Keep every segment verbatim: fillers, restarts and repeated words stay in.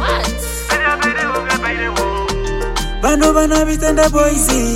What? Bano bana bitende boyzi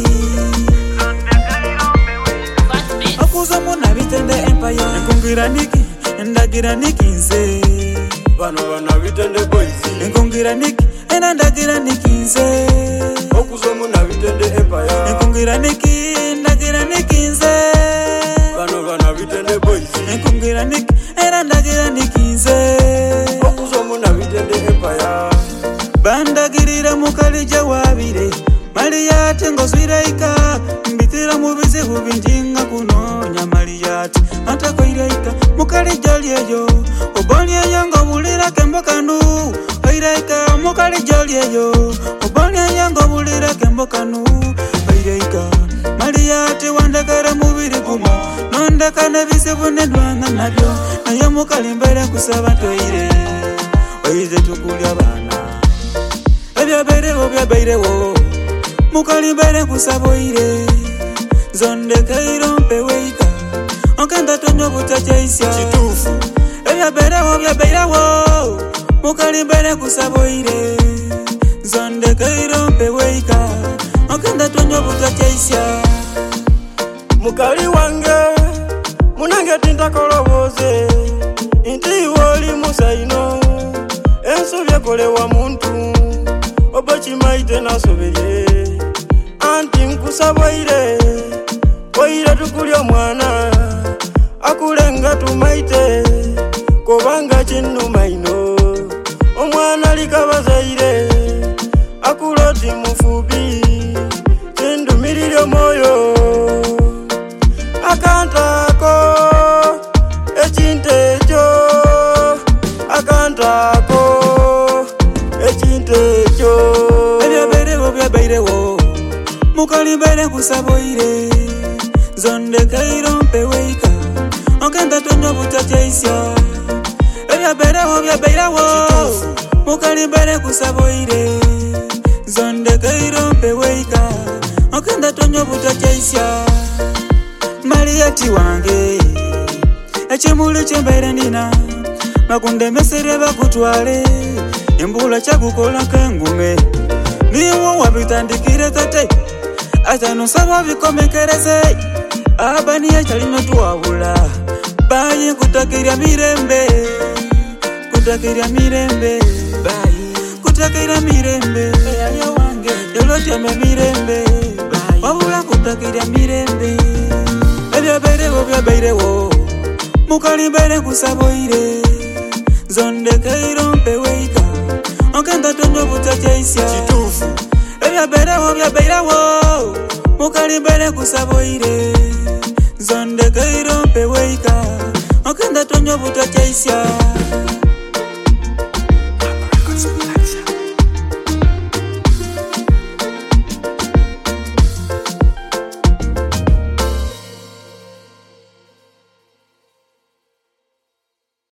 Akuza muna bitende empire Nkungira niki, ndagira niki nze Bano bana bitende boyzi Nkungira niki, ndagira niki nze Akuza muna bitende empire Nkungira niki, ndagira niki nze Bano bana bitende boyzi Nkungira niki, ndagira niki nze Akuza muna bitende empire Bandagirira mukalija wabire Maliyate ngozwiraika Mbitira mubizibu binjinga kunonya Maliyate Antako iraika mukalija lyeyo Obonyeyo ngobulira kembokanu Oiraika mukalija lyeyo Obonyeyo ngobulira kembokanu Oiraika Maliyate wandagara mubiri gumo Nondaka nebizibu nedwanga nabyo Nayo mukalimbere kusaba toire Oize tukulya bana Ebya berewo bya berewo Mukali bere kusaboire Zonde kairo mpeweika Okenda tonyo butachaisya Chitufu Ebya berewo bya berewo Mukali bere kusaboire Zonde kairo mpeweika Okenda tonyo butachaisya Mukali wange Munange tinta koloboze Inti woli musaino Enso byakolewa muntu Obachi maite nasoberye Anti nkusaboire Koire tukulya mwana Akulenga tumaite Kobanga chinu maino Omwana likabazaire Akuloti mufubi Chindu mililyo moyo Akantako Echintecho Akantako Echintecho Ebya berewo bya berewo Mukali bere kusaboire Zonde kairo mpeweika Okenda tonyo butachaisya Ebya berewo bya berewo Mukali bere kusaboire Zonde kairo mpeweika Okenda tonyo butachaisya Maliyati wange Echimuli chembere nina Makunde mesere bakutwale Embula chakukola kengume Niwo wabitandikire tate Ata nosaba bikomekereze Abani echalino tuwabula Bayi kutakiria mirembe Kutakiria mirembe Bayi kutakiria mirembe Eya wange Yoloteme mirembe Bayi wabula kutakiria mirembe Ebya berewo bya berewo Mukali bere kusaboire Zonde kairo mpeweika Okenda tonyo butachaisya Chitufu Ebya berewo bya berewo Mukali bere kusaboire Zonde kairo mpeweika Okenda tonyo butachaisya